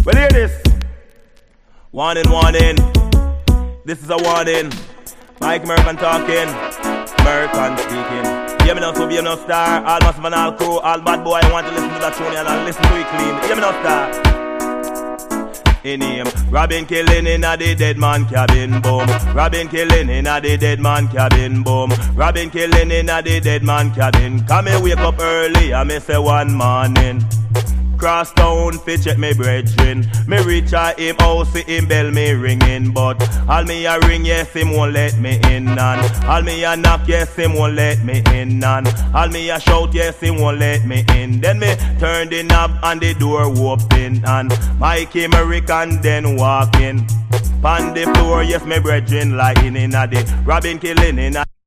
Well, hear this. Warning, warning. This is a warning. Mike Mercan talking. Mercan speaking. Hear me now, so be no star. All massive and all crew, all bad boy want to listen to that tune and listen to it clean. Hear me now, star. In him, Robin killing in a the dead man cabin, boom. Robin killing in a the dead man cabin, boom. Robin killing in a the dead man cabin. Come me wake up early, I me say one morning. Cross town, fi check me brethren. Me reach a him house, see him bell me ringing. But all me a ring, yes, him won't let me in. And all me a knock, yes, him won't let me in. And all me a shout, yes, him won't let me in. Then me turn the knob and the door open. And Mikey American then walk in. On the floor, yes, me brethren lying in a the Robin killing in a